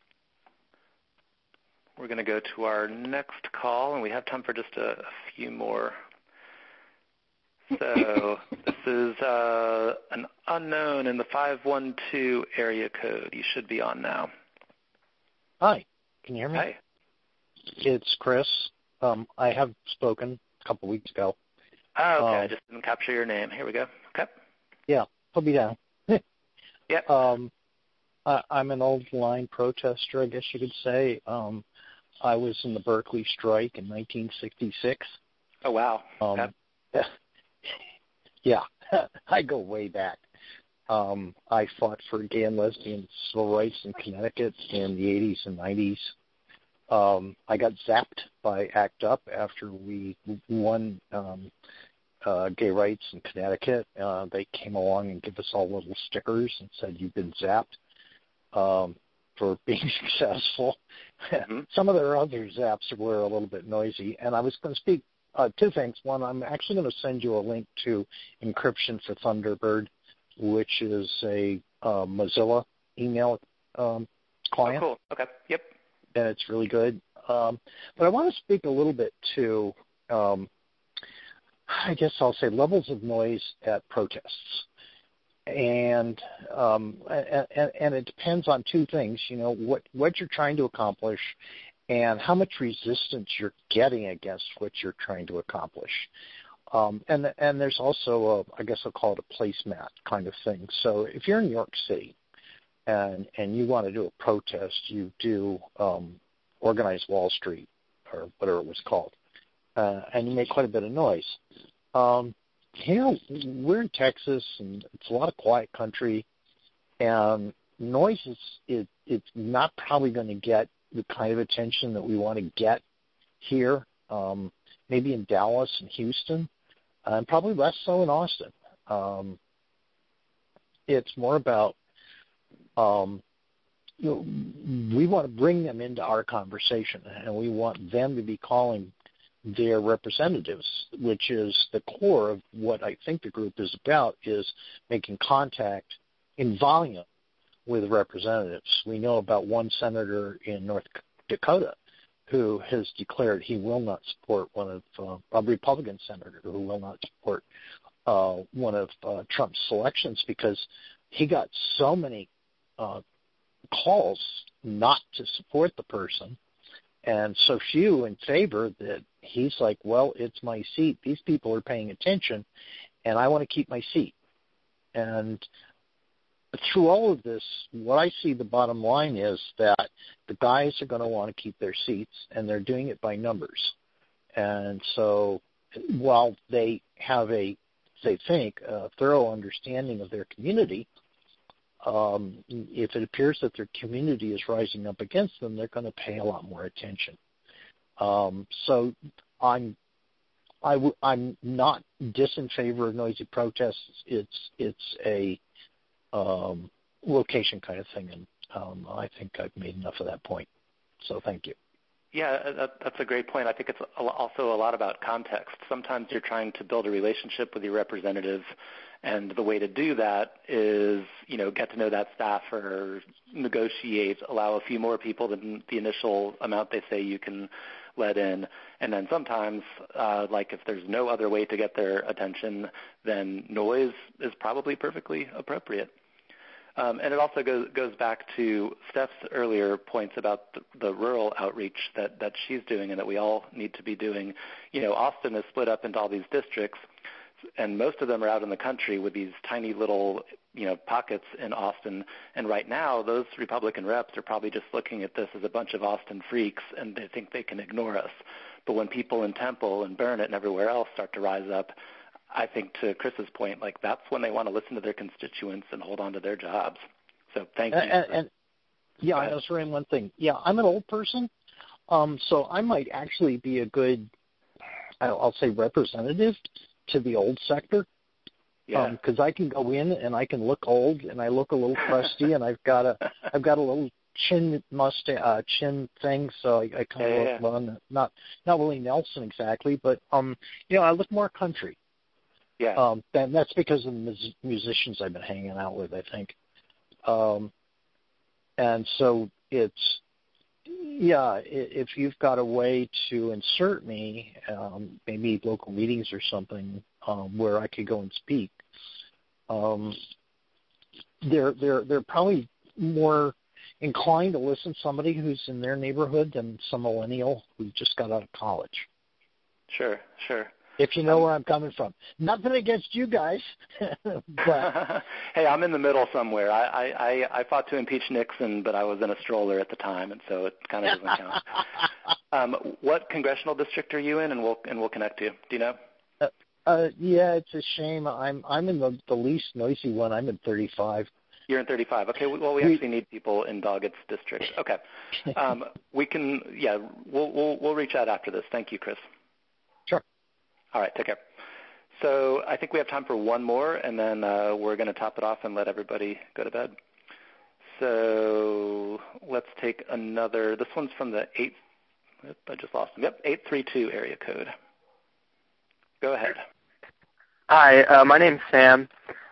We're going to go to our next call, and we have time for just a, a few more. So this is uh, an unknown in the five one two area code. You should be on now. Hi. Can you hear me? Hi. It's Chris. Um, I have spoken a couple weeks ago. Oh, okay. Um, I just didn't capture your name. Here we go. Okay. Yeah, put me down. Yep. Um, I, I'm an old line protester, I guess you could say. Um, I was in the Berkeley strike in nineteen sixty-six. Oh, wow. Um, okay. Yeah, I go way back. Um, I fought for gay and lesbian civil rights in Connecticut in the eighties and nineties. Um, I got zapped by ACT UP after we won um, uh, gay rights in Connecticut. Uh, they came along and gave us all little stickers and said, "You've been zapped," um, for being successful. Mm-hmm. Some of their other zaps were a little bit noisy, and I was going to speak Uh, two things. One, I'm actually going to send you a link to Encryption for Thunderbird, which is a uh, Mozilla email um, client. Oh, cool. Okay. Yep. And it's really good. Um, but I want to speak a little bit to, um, I guess I'll say, levels of noise at protests. And, um, and and it depends on two things. You know, what what you're trying to accomplish, and how much resistance you're getting against what you're trying to accomplish. Um, and and there's also, a, I guess I'll call it a placemat kind of thing. So if you're in New York City and, and you want to do a protest, you do um, Organize Wall Street or whatever it was called, uh, and you make quite a bit of noise. Um, here, we're in Texas, and it's a lot of quiet country, and noise is it, it's not probably going to get the kind of attention that we want to get here, um, maybe in Dallas and Houston, and probably less so in Austin. Um, it's more about, um, you know, we want to bring them into our conversation, and we want them to be calling their representatives, which is the core of what I think the group is about, is making contact in volume with representatives. We know about one senator in North Dakota who has declared he will not support one of uh, a Republican senator who will not support uh, one of uh, Trump's selections because he got so many uh, calls not to support the person and so few in favor that he's like, well, it's my seat. These people are paying attention, and I want to keep my seat. And through all of this, what I see the bottom line is that the guys are going to want to keep their seats, and they're doing it by numbers. And so while they have a, they think, a thorough understanding of their community, um, if it appears that their community is rising up against them, they're going to pay a lot more attention. Um, so I'm I w- I'm not dis in favor of noisy protests. It's it's a um, location kind of thing, and um, I think I've made enough of that point. So thank you. Yeah, that, that's a great point. I think it's also a lot about context. Sometimes you're trying to build a relationship with your representative, and the way to do that is, you know, get to know that staff or negotiate, allow a few more people than the initial amount they say you can let in. And then sometimes, uh, like if there's no other way to get their attention, then noise is probably perfectly appropriate. Um, and it also goes, goes back to Steph's earlier points about the, the rural outreach that, that she's doing and that we all need to be doing. You know, Austin is split up into all these districts, and most of them are out in the country with these tiny little, you know, pockets in Austin. And right now, those Republican reps are probably just looking at this as a bunch of Austin freaks, and they think they can ignore us. But when people in Temple and Burnet and everywhere else start to rise up, I think to Chris's point, like that's when they want to listen to their constituents and hold on to their jobs. So thank you. And, and yeah, I was saying one thing. Yeah, I'm an old person, um, so I might actually be a good, I'll, I'll say, representative to the old sector. Yeah. Because um, I can go in and I can look old and I look a little crusty and I've got a I've got a little chin mustache uh, chin thing, so I, I kind of yeah, look yeah. well, not not Willie Nelson exactly, but um, you know, I look more country. Yeah. Um, and that's because of the mus- musicians I've been hanging out with, I think. Um, and so it's, yeah, if you've got a way to insert me, um, maybe local meetings or something um, where I could go and speak, um, they're they're they're probably more inclined to listen to somebody who's in their neighborhood than some millennial who just got out of college. Sure, sure. If you know um, where I'm coming from. Nothing against you guys. but hey, I'm in the middle somewhere. I, I, I fought to impeach Nixon, but I was in a stroller at the time, and so it kind of doesn't count. um, what congressional district are you in, and we'll and we'll connect you? Do you know? Uh, uh, yeah, it's a shame. I'm I'm in the, the least noisy one. I'm in thirty-five. You're in thirty-five. Okay. Well, we actually need people in Doggett's district. Okay. Um, we can. Yeah. We'll we'll we'll reach out after this. Thank you, Chris. Sure. All right, take care. So I think we have time for one more, and then uh, we're going to top it off and let everybody go to bed. So let's take another. This one's from the eight. I just lost them. Yep, eight three two area code. Go ahead. Hi, uh, my name's Sam.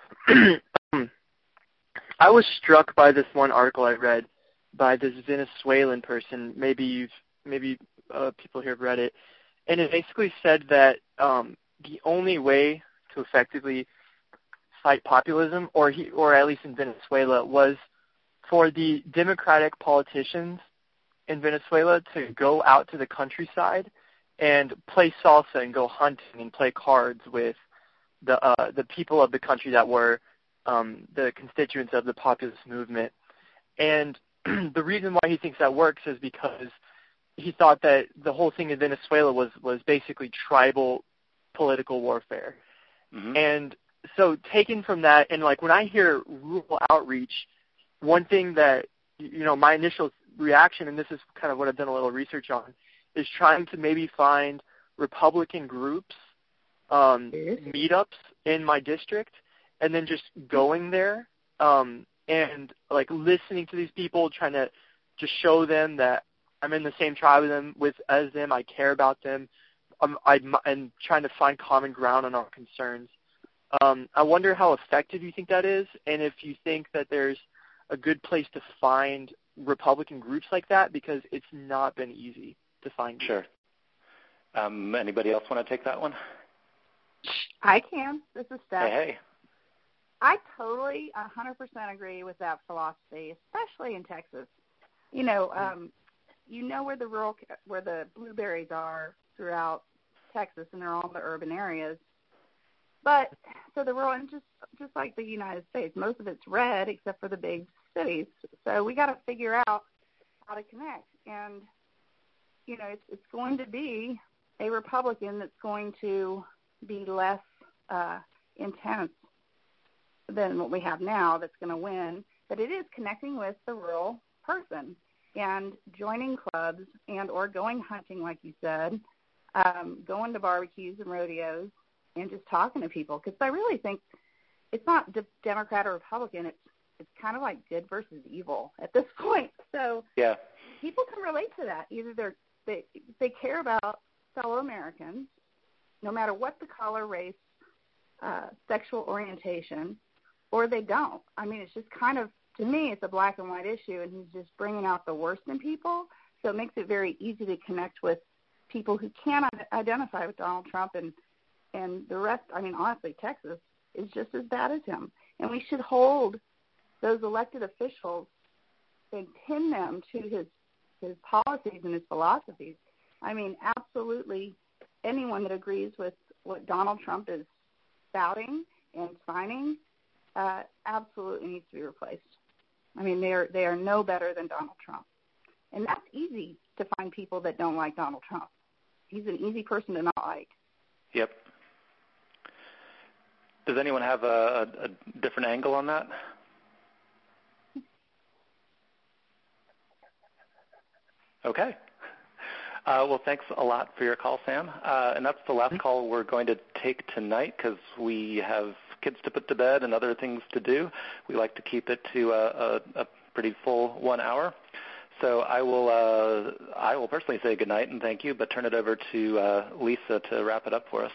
I was struck by this one article I read by this Venezuelan person. Maybe you've, maybe uh, people here have read it. And it basically said that um, the only way to effectively fight populism, or he, or at least in Venezuela, was for the Democratic politicians in Venezuela to go out to the countryside and play salsa and go hunting and play cards with the uh, the people of the country that were um, the constituents of the populist movement. And the reason why he thinks that works is because he thought that the whole thing in Venezuela was, was basically tribal political warfare. Mm-hmm. And so taken from that, and like when I hear rural outreach, one thing that, you know, my initial reaction, and this is kind of what I've done a little research on, is trying to maybe find Republican groups, um, meetups in my district, and then just going there um, and like listening to these people, trying to just show them that I'm in the same tribe with them, with as them. I care about them. Um, I and trying to find common ground on our concerns. Um, I wonder how effective you think that is, and if you think that there's a good place to find Republican groups like that, because it's not been easy to find. Sure. Um, anybody else want to take that one? I can. This is Steph. Hey, hey. I totally one hundred percent agree with that philosophy, especially in Texas. You know, um, you know where the rural, where the blueberries are throughout Texas, and they're all in the urban areas. But so the rural, and just just like the United States, most of it's red except for the big cities. So we got to figure out how to connect. And you know, it's it's going to be a Republican that's going to be less uh, intense than what we have now, that's going to win. but it is connecting with the rural person and joining clubs and or going hunting, like you said, um, going to barbecues and rodeos and just talking to people. Because I really think it's not de- Democrat or Republican. It's it's kind of like good versus evil at this point. So yeah. people can relate to that. Either they're, they they care about fellow Americans, no matter what the color, race, uh, sexual orientation, or they don't. I mean, it's just kind of, to me, it's a black and white issue, and he's just bringing out the worst in people. So it makes it very easy to connect with people who cannot identify with Donald Trump, and, and the rest. I mean, honestly, Texas is just as bad as him. And we should hold those elected officials and pin them to his his policies and his philosophies. I mean, absolutely anyone that agrees with what Donald Trump is spouting and signing uh, absolutely needs to be replaced. I mean, they are, they are no better than Donald Trump. And that's easy to find people that don't like Donald Trump. He's an easy person to not like. Yep. Does anyone have a, a, a different angle on that? Okay. Uh, well, thanks a lot for your call, Sam. Uh, and that's the last call we're going to take tonight because we have kids to put to bed and other things to do. We like to keep it to a, a, a pretty full one hour. So I will uh, I will personally say goodnight and thank you, but turn it over to uh, Lisa to wrap it up for us.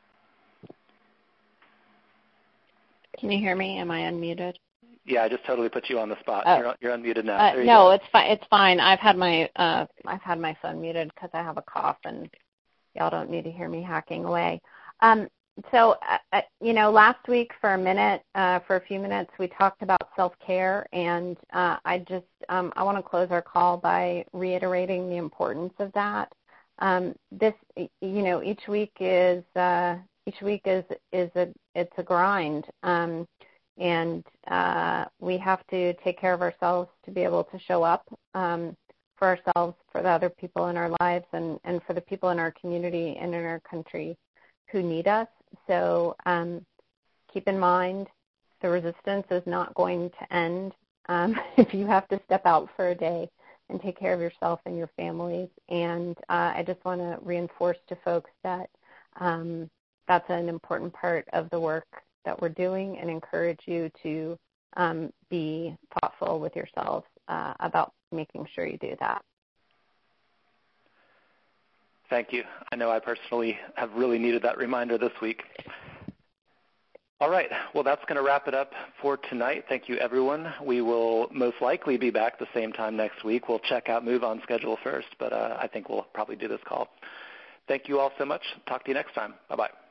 Can you hear me? Am I unmuted? Yeah, I just totally put you on the spot. Oh. You're, you're unmuted now. Uh, there you no, go. it's fine. It's fine. I've had my uh, I've had my phone muted because I have a cough, and y'all don't need to hear me hacking away. Um, so, uh, you know, last week for a minute, uh, for a few minutes, we talked about self-care, and uh, I just um, I want to close our call by reiterating the importance of that. Um, this, you know, each week is uh, each week is is a it's a grind. Um, And uh, we have to take care of ourselves to be able to show up um, for ourselves, for the other people in our lives, and, and for the people in our community and in our country who need us. So um, keep in mind the resistance is not going to end um, if you have to step out for a day and take care of yourself and your families. And uh, I just want to reinforce to folks that um, that's an important part of the work that we're doing, and encourage you to um, be thoughtful with yourselves uh, about making sure you do that. Thank you. I know I personally have really needed that reminder this week. All right. Well, that's going to wrap it up for tonight. Thank you, everyone. We will most likely be back the same time next week. We'll check out Move On schedule first, but uh, I think we'll probably do this call. Thank you all so much. Talk to you next time. Bye-bye.